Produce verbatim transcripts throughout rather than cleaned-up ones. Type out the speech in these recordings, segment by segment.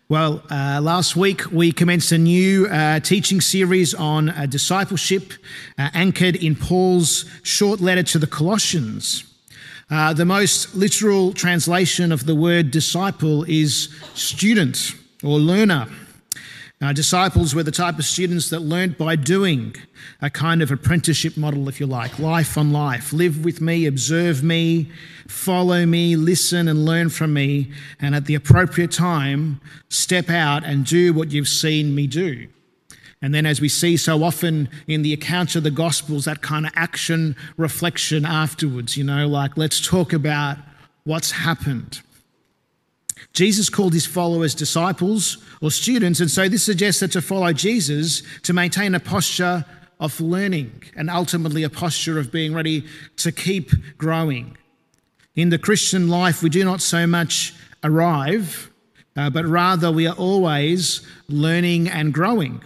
Well, uh, last week we commenced a new uh, teaching series on uh, discipleship uh, anchored in Paul's short letter to the Colossians. Uh, the most literal translation of the word disciple is student or learner. Uh, disciples were the type of students that learned by doing, a kind of apprenticeship model, if you like, life on life. Live with me, observe me, follow me, listen and learn from me, and at the appropriate time, step out and do what you've seen me do. And then, as we see so often in the accounts of the Gospels, that kind of action reflection afterwards, you know, like let's talk about what's happened. Jesus called his followers disciples or students, and so this suggests that to follow Jesus, to maintain a posture of learning and ultimately a posture of being ready to keep growing. In the Christian life, we do not so much arrive, uh, but rather we are always learning and growing.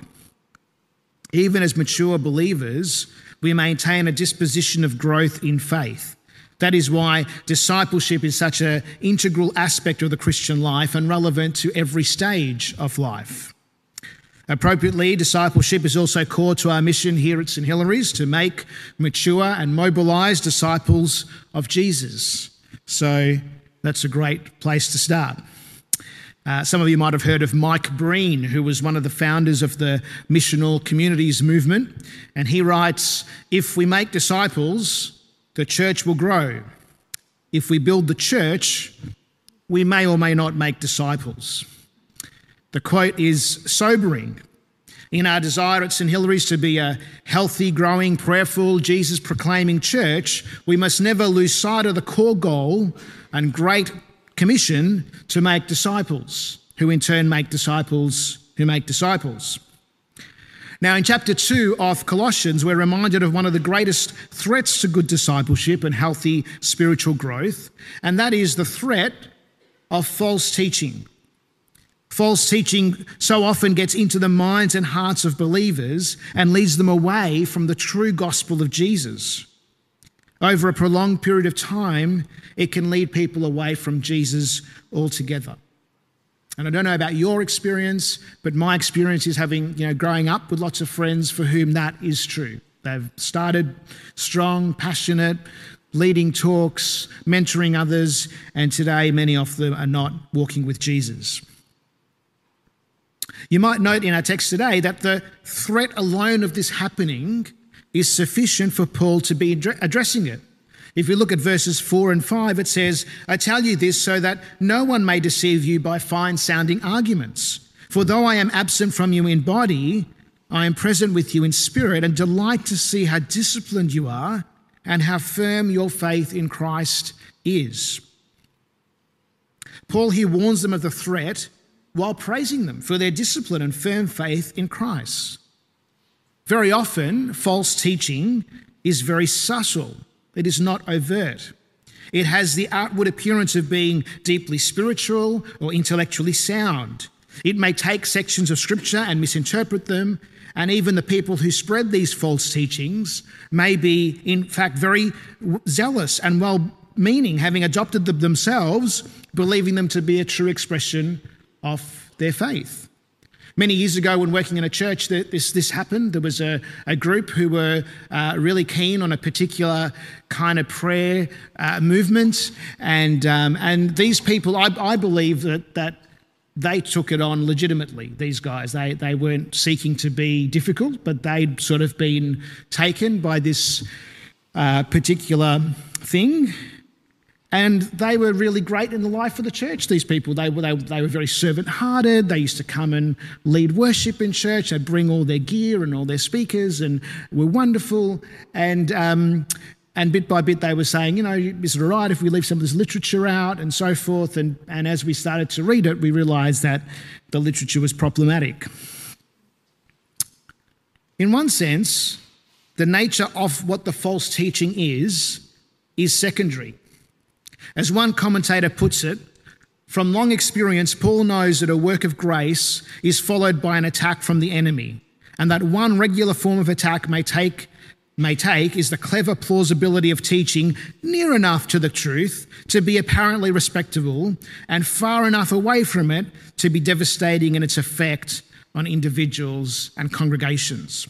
Even as mature believers, we maintain a disposition of growth in faith. That is why discipleship is such an integral aspect of the Christian life and relevant to every stage of life. Appropriately, discipleship is also core to our mission here at St Hilary's to make, mature and mobilise disciples of Jesus. So that's a great place to start. Uh, some of you might have heard of Mike Breen, who was one of the founders of the Missional Communities movement. And he writes, "If we make disciples, the church will grow. If we build the church, we may or may not make disciples." The quote is sobering. In our desire at St Hilary's to be a healthy, growing, prayerful, Jesus-proclaiming church, we must never lose sight of the core goal and great commission to make disciples, who in turn make disciples who make disciples. Now, in chapter two of Colossians, we're reminded of one of the greatest threats to good discipleship and healthy spiritual growth, and that is the threat of false teaching. False teaching so often gets into the minds and hearts of believers and leads them away from the true gospel of Jesus. Over a prolonged period of time, it can lead people away from Jesus altogether. And I don't know about your experience, but my experience is having, you know, growing up with lots of friends for whom that is true. They've started strong, passionate, leading talks, mentoring others, and today many of them are not walking with Jesus. You might note in our text today that the threat alone of this happening is sufficient for Paul to be addressing it. If you look at verses four and five, it says, "I tell you this so that no one may deceive you by fine-sounding arguments. For though I am absent from you in body, I am present with you in spirit and delight to see how disciplined you are and how firm your faith in Christ is." Paul here warns them of the threat while praising them for their discipline and firm faith in Christ. Very often, false teaching is very subtle. It is not overt. It has the outward appearance of being deeply spiritual or intellectually sound. It may take sections of scripture and misinterpret them, and even the people who spread these false teachings may be, in fact, very zealous and well-meaning, having adopted them themselves, believing them to be a true expression of their faith. Many years ago, when working in a church, this, this happened. There was a, a group who were uh, really keen on a particular kind of prayer uh, movement. And um, and these people, I, I believe that, that they took it on legitimately, these guys. They, they weren't seeking to be difficult, but they'd sort of been taken by this uh, particular thing. And they were really great in the life of the church, these people. They were, they, they were very servant-hearted. They used to come and lead worship in church. They'd bring all their gear and all their speakers and were wonderful. And um, and bit by bit they were saying, you know, is it all right if we leave some of this literature out and so forth? And, and as we started to read it, we realised that the literature was problematic. In one sense, the nature of what the false teaching is, is secondary. As one commentator puts it, from long experience, Paul knows that a work of grace is followed by an attack from the enemy, and that one regular form of attack may take may take is the clever plausibility of teaching near enough to the truth to be apparently respectable and far enough away from it to be devastating in its effect on individuals and congregations.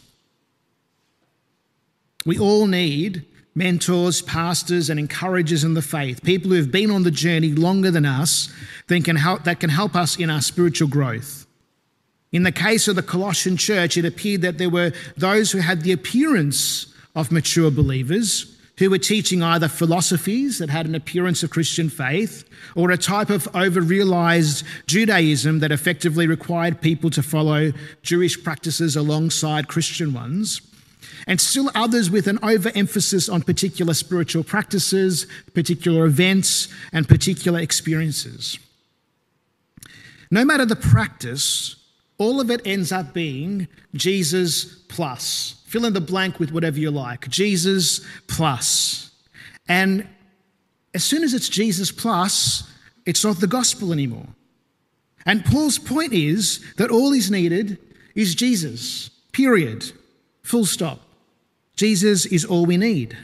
We all need mentors, pastors, and encouragers in the faith, people who have been on the journey longer than us that can help, that can help us in our spiritual growth. In the case of the Colossian church, it appeared that there were those who had the appearance of mature believers who were teaching either philosophies that had an appearance of Christian faith or a type of over-realized Judaism that effectively required people to follow Jewish practices alongside Christian ones, and still others with an overemphasis on particular spiritual practices, particular events, and particular experiences. No matter the practice, all of it ends up being Jesus plus. Fill in the blank with whatever you like. Jesus plus. And as soon as it's Jesus plus, it's not the gospel anymore. And Paul's point is that all is needed is Jesus, period, full stop. Jesus is all we need.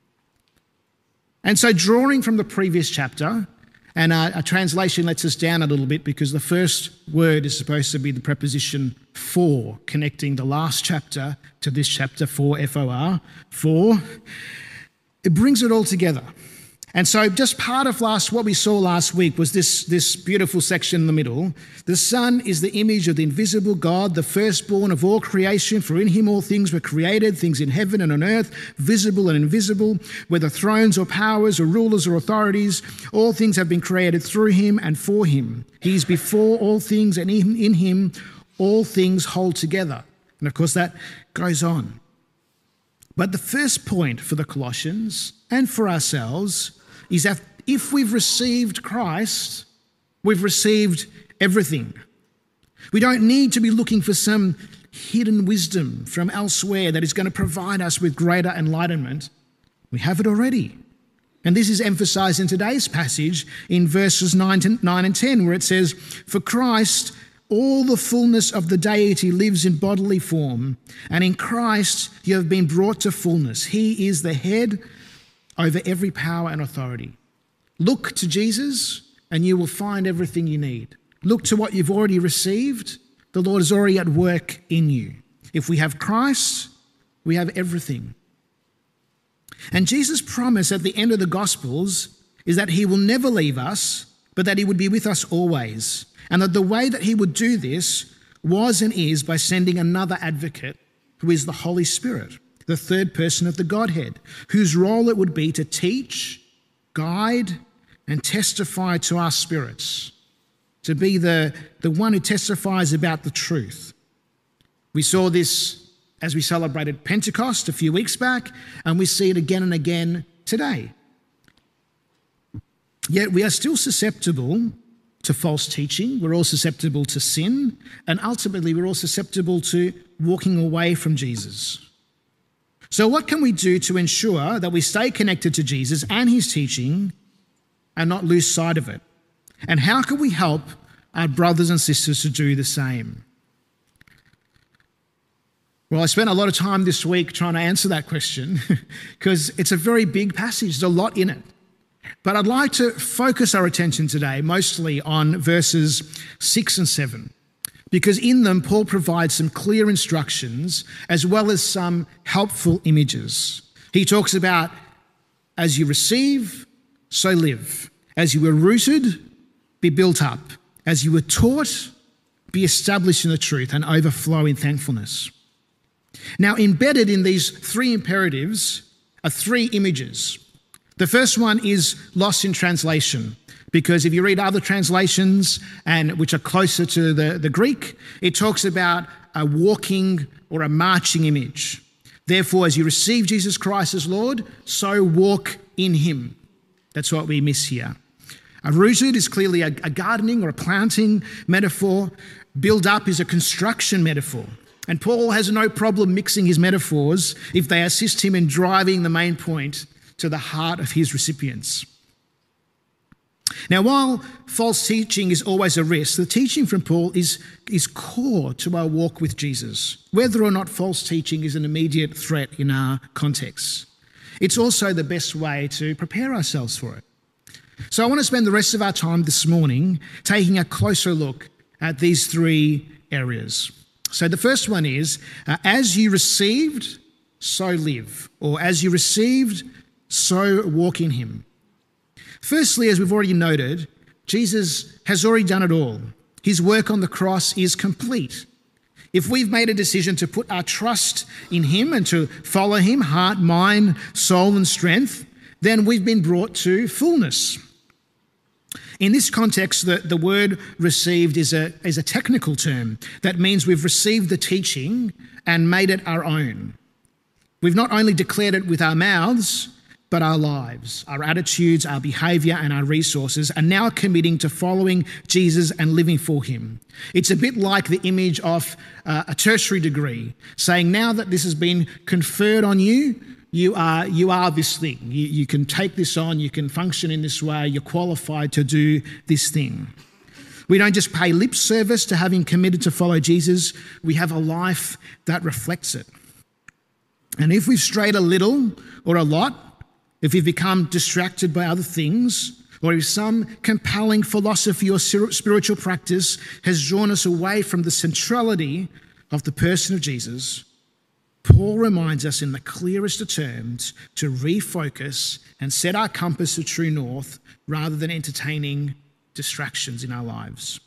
And so drawing from the previous chapter, and a, a translation lets us down a little bit because the first word is supposed to be the preposition for, connecting the last chapter to this chapter, for, F O R, for. It brings it all together. And so just part of last what we saw last week was this, this beautiful section in the middle. The Son is the image of the invisible God, the firstborn of all creation, for in him all things were created, things in heaven and on earth, visible and invisible, whether thrones or powers or rulers or authorities, all things have been created through him and for him. He is before all things, and in, in him all things hold together. And of course that goes on. But the first point for the Colossians and for ourselves is that if we've received Christ, we've received everything. We don't need to be looking for some hidden wisdom from elsewhere that is going to provide us with greater enlightenment. We have it already. And this is emphasized in today's passage in verses nine and ten, where it says, "For Christ, all the fullness of the deity lives in bodily form, and in Christ you have been brought to fullness. He is the head over every power and authority." Look to Jesus and you will find everything you need. Look to what you've already received. The Lord is already at work in you. If we have Christ, we have everything. And Jesus' promise at the end of the Gospels is that he will never leave us, but that he would be with us always. And that the way that he would do this was and is by sending another advocate, who is the Holy Spirit, the third person of the Godhead, whose role it would be to teach, guide, and testify to our spirits, to be the, the one who testifies about the truth. We saw this as we celebrated Pentecost a few weeks back, and we see it again and again today. Yet we are still susceptible to false teaching, we're all susceptible to sin, and ultimately we're all susceptible to walking away from Jesus. So what can we do to ensure that we stay connected to Jesus and his teaching and not lose sight of it? And how can we help our brothers and sisters to do the same? Well, I spent a lot of time this week trying to answer that question because it's a very big passage. There's a lot in it. But I'd like to focus our attention today mostly on verses six and seven. Because in them, Paul provides some clear instructions as well as some helpful images. He talks about, as you receive, so live. As you were rooted, be built up. As you were taught, be established in the truth and overflow in thankfulness. Now, embedded in these three imperatives are three images. The first one is lost in translation. Because if you read other translations, and which are closer to the, the Greek, it talks about a walking or a marching image. Therefore, as you receive Jesus Christ as Lord, so walk in him. That's what we miss here. A rooted is clearly a, a gardening or a planting metaphor. Build up is a construction metaphor. And Paul has no problem mixing his metaphors if they assist him in driving the main point to the heart of his recipients. Now, while false teaching is always a risk, the teaching from Paul is, is core to our walk with Jesus, whether or not false teaching is an immediate threat in our context. It's also the best way to prepare ourselves for it. So I want to spend the rest of our time this morning taking a closer look at these three areas. So the first one is, uh, as you received, so live, or as you received, so walk in him. Firstly, as we've already noted, Jesus has already done it all. His work on the cross is complete. If we've made a decision to put our trust in him and to follow him, heart, mind, soul, and strength, then we've been brought to fullness. In this context, the, the word received is a, is a technical term that means we've received the teaching and made it our own. We've not only declared it with our mouths, but our lives, our attitudes, our behaviour and our resources are now committing to following Jesus and living for him. It's a bit like the image of uh, a tertiary degree, saying now that this has been conferred on you, you are you are this thing. You, you can take this on, you can function in this way, you're qualified to do this thing. We don't just pay lip service to having committed to follow Jesus, we have a life that reflects it. And if we've strayed a little or a lot, if we've become distracted by other things, or if some compelling philosophy or spiritual practice has drawn us away from the centrality of the person of Jesus, Paul reminds us in the clearest of terms to refocus and set our compass to true north rather than entertaining distractions in our lives.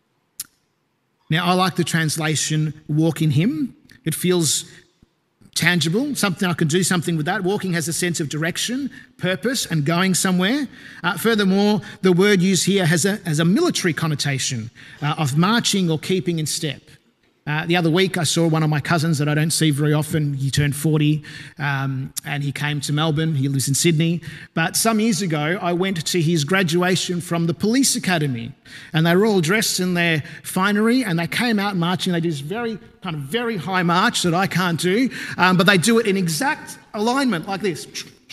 Now, I like the translation, walk in him. It feels tangible, something I can do something with that. Walking has a sense of direction, purpose, and going somewhere. Uh, furthermore, the word used here has a, has a military connotation uh, of marching or keeping in step. Uh, the other week, I saw one of my cousins that I don't see very often. He turned forty um, and he came to Melbourne. He lives in Sydney. But some years ago, I went to his graduation from the police academy, and they were all dressed in their finery, and they came out marching. They did this very kind of very high march that I can't do, um, but they do it in exact alignment like this.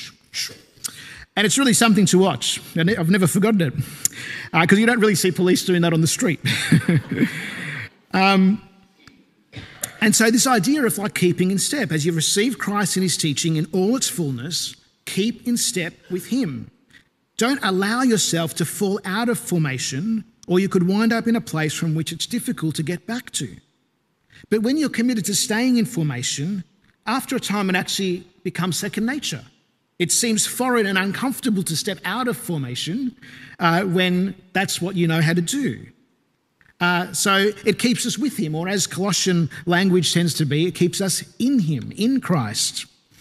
And it's really something to watch. And I've never forgotten it because uh, you don't really see police doing that on the street. um, And so this idea of like keeping in step, as you receive Christ and his teaching in all its fullness, keep in step with him. Don't allow yourself to fall out of formation, or you could wind up in a place from which it's difficult to get back to. But when you're committed to staying in formation, after a time it actually becomes second nature. It seems foreign and uncomfortable to step out of formation uh, when that's what you know how to do. Uh, so it keeps us with him, or as Colossian language tends to be, it keeps us in him, in Christ.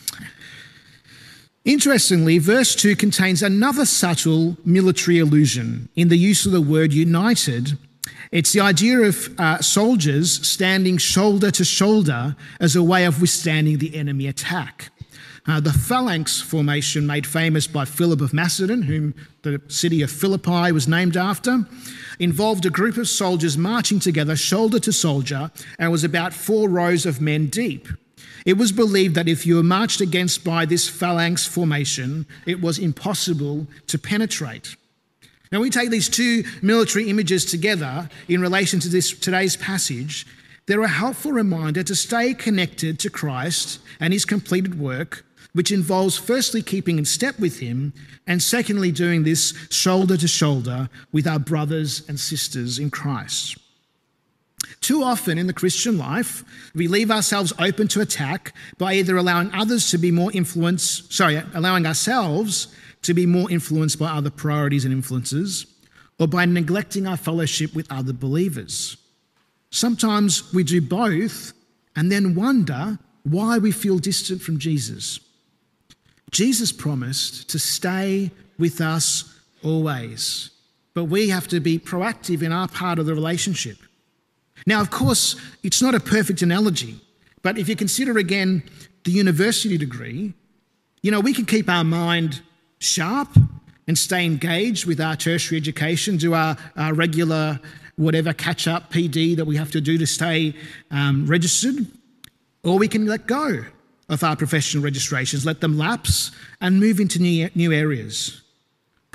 Interestingly, verse two contains another subtle military allusion in the use of the word united. It's the idea of uh, soldiers standing shoulder to shoulder as a way of withstanding the enemy attack. Uh, the phalanx formation made famous by Philip of Macedon, whom the city of Philippi was named after, involved a group of soldiers marching together shoulder to shoulder and was about four rows of men deep. It was believed that if you were marched against by this phalanx formation, it was impossible to penetrate. Now, we take these two military images together in relation to this today's passage. They're a helpful reminder to stay connected to Christ and his completed work, which involves firstly keeping in step with him and secondly doing this shoulder to shoulder with our brothers and sisters in Christ. Too often in the Christian life, we leave ourselves open to attack by either allowing others to be more influenced, sorry, allowing ourselves to be more influenced by other priorities and influences, or by neglecting our fellowship with other believers. Sometimes we do both and then wonder why we feel distant from Jesus. Jesus promised to stay with us always, but we have to be proactive in our part of the relationship. Now, of course, it's not a perfect analogy, but if you consider again the university degree, you know, we can keep our mind sharp and stay engaged with our tertiary education, do our, our regular whatever catch-up P D that we have to do to stay um, registered, or we can let go of our professional registrations, let them lapse and move into new, new areas.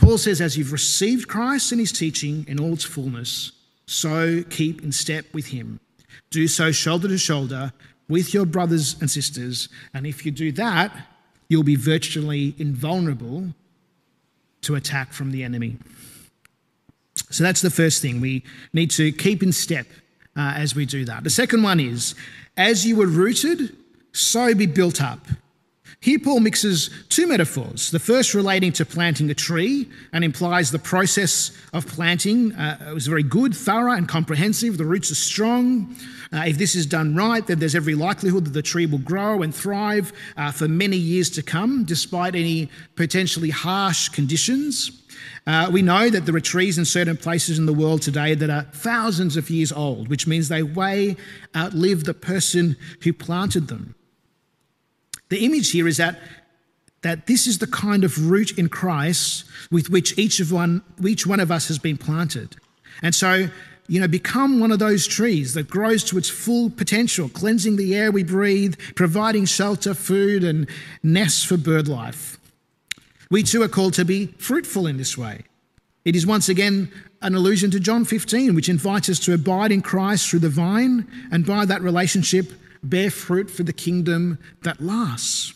Paul says, as you've received Christ and his teaching in all its fullness, so keep in step with him. Do so shoulder to shoulder with your brothers and sisters. And if you do that, you'll be virtually invulnerable to attack from the enemy. So that's the first thing. We need to keep in step uh, as we do that. The second one is, as you were rooted, so be built up. Here Paul mixes two metaphors. The first relating to planting a tree and implies the process of planting. Uh, it was very good, thorough and comprehensive. The roots are strong. Uh, if this is done right, then there's every likelihood that the tree will grow and thrive uh, for many years to come, despite any potentially harsh conditions. Uh, we know that there are trees in certain places in the world today that are thousands of years old, which means they way outlive the person who planted them. The image here is that, that this is the kind of root in Christ with which each of one, each one of us has been planted. And so, you know, become one of those trees that grows to its full potential, cleansing the air we breathe, providing shelter, food, and nests for bird life. We too are called to be fruitful in this way. It is once again an allusion to John fifteen, which invites us to abide in Christ through the vine, and by that relationship, bear fruit for the kingdom that lasts.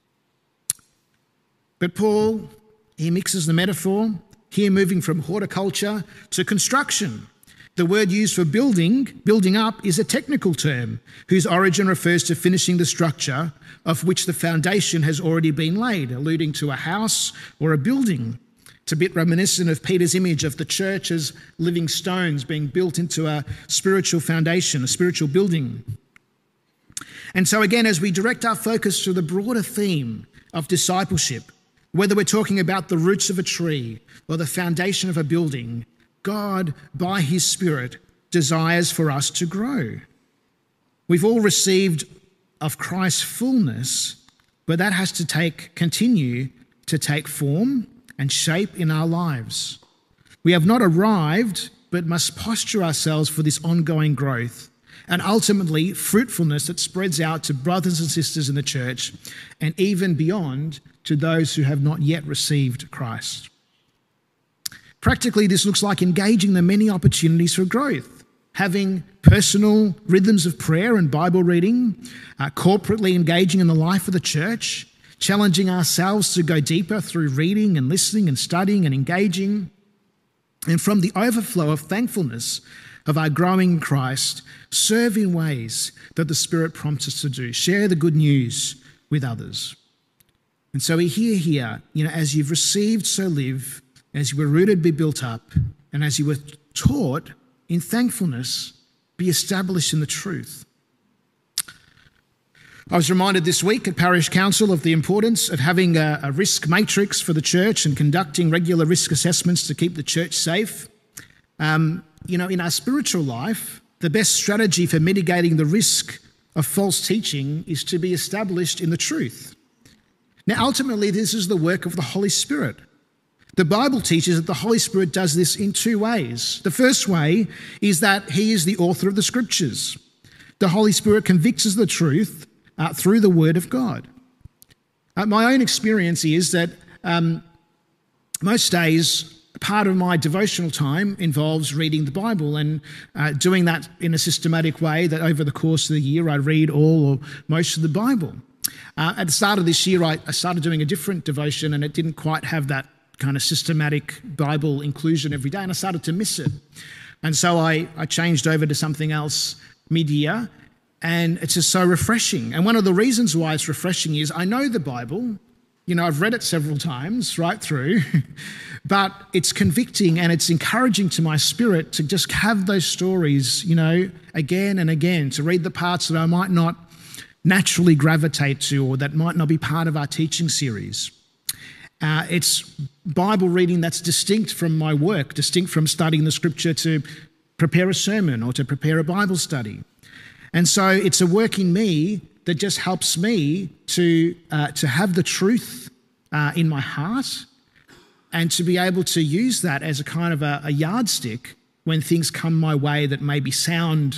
But Paul, he mixes the metaphor, here moving from horticulture to construction. The word used for building, building up, is a technical term whose origin refers to finishing the structure of which the foundation has already been laid, alluding to a house or a building. It's a bit reminiscent of Peter's image of the church as living stones being built into a spiritual foundation, a spiritual building. And so again, as we direct our focus to the broader theme of discipleship, whether we're talking about the roots of a tree or the foundation of a building, God, by his Spirit, desires for us to grow. We've all received of Christ's fullness, but that has to take, continue to take form and shape in our lives. We have not arrived, but must posture ourselves for this ongoing growth and ultimately fruitfulness that spreads out to brothers and sisters in the church and even beyond to those who have not yet received Christ. Practically, this looks like engaging the many opportunities for growth, having personal rhythms of prayer and Bible reading, uh, corporately engaging in the life of the church, challenging ourselves to go deeper through reading and listening and studying and engaging, and from the overflow of thankfulness of our growing in Christ, serve in ways that the Spirit prompts us to do, share the good news with others. And so we hear here, you know, as you've received, so live, as you were rooted, be built up, and as you were taught in thankfulness, be established in the truth. I was reminded this week at Parish Council of the importance of having a, a risk matrix for the church and conducting regular risk assessments to keep the church safe. Um, you know, in our spiritual life, the best strategy for mitigating the risk of false teaching is to be established in the truth. Now, ultimately, this is the work of the Holy Spirit. The Bible teaches that the Holy Spirit does this in two ways. The first way is that he is the author of the Scriptures. The Holy Spirit convicts us of the truth uh, through the Word of God. Uh, my own experience is that um, most days, part of my devotional time involves reading the Bible and uh, doing that in a systematic way, that over the course of the year I read all or most of the Bible. Uh, at the start of this year, I, I started doing a different devotion and it didn't quite have that kind of systematic Bible inclusion every day, and I started to miss it. And so I, I changed over to something else mid-year, and it's just so refreshing. And one of the reasons why it's refreshing is I know the Bible, you know, I've read it several times right through, but it's convicting and it's encouraging to my spirit to just have those stories, you know, again and again, to read the parts that I might not naturally gravitate to or that might not be part of our teaching series. Uh, it's Bible reading that's distinct from my work, distinct from studying the Scripture to prepare a sermon or to prepare a Bible study. And so it's a work in me that just helps me to, uh, to have the truth uh, in my heart and to be able to use that as a kind of a, a yardstick when things come my way that maybe sound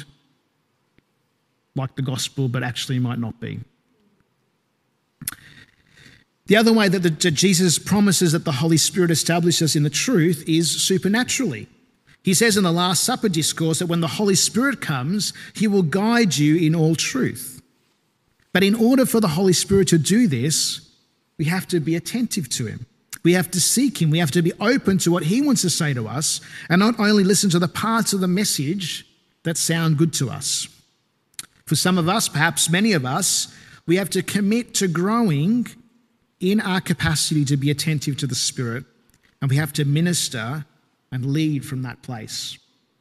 like the gospel but actually might not be. The other way that, the, that Jesus promises that the Holy Spirit establishes us in the truth is supernaturally. He says in the Last Supper discourse that when the Holy Spirit comes, he will guide you in all truth. But in order for the Holy Spirit to do this, we have to be attentive to him. We have to seek him. We have to be open to what he wants to say to us and not only listen to the parts of the message that sound good to us. For some of us, perhaps many of us, we have to commit to growing in our capacity to be attentive to the Spirit, and we have to minister and lead from that place.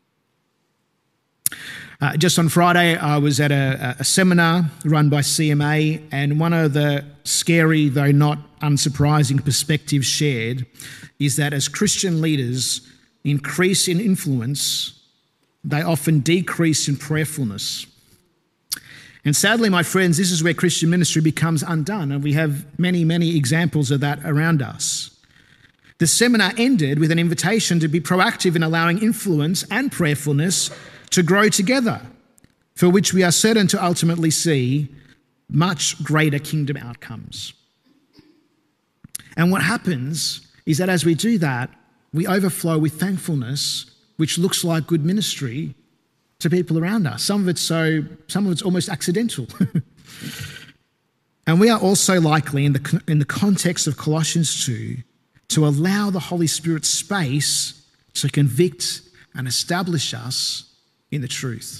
Uh, just on Friday, I was at a, a seminar run by C M A, and one of the scary, though not unsurprising perspectives shared is that as Christian leaders increase in influence, they often decrease in prayerfulness. And sadly, my friends, this is where Christian ministry becomes undone, and we have many, many examples of that around us. The seminar ended with an invitation to be proactive in allowing influence and prayerfulness to grow together, for which we are certain to ultimately see much greater kingdom outcomes. And what happens is that as we do that, we overflow with thankfulness, which looks like good ministry to people around us. Some of it's so, some of it's almost accidental. And we are also likely, in the in the context of Colossians two, to allow the Holy Spirit space to convict and establish us in the truth.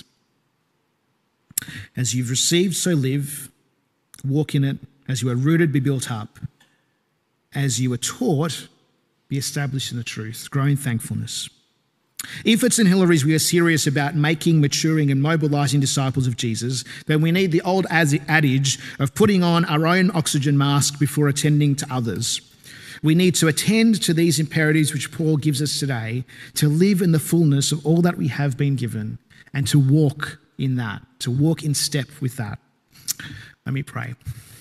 As you've received, so live, walk in it. As you are rooted, be built up. As you are taught, be established in the truth, grow in thankfulness. If at Saint Hilary's we are serious about making, maturing and mobilising disciples of Jesus, then we need the old adage of putting on our own oxygen mask before attending to others. We need to attend to these imperatives which Paul gives us today, to live in the fullness of all that we have been given and to walk in that, to walk in step with that. Let me pray.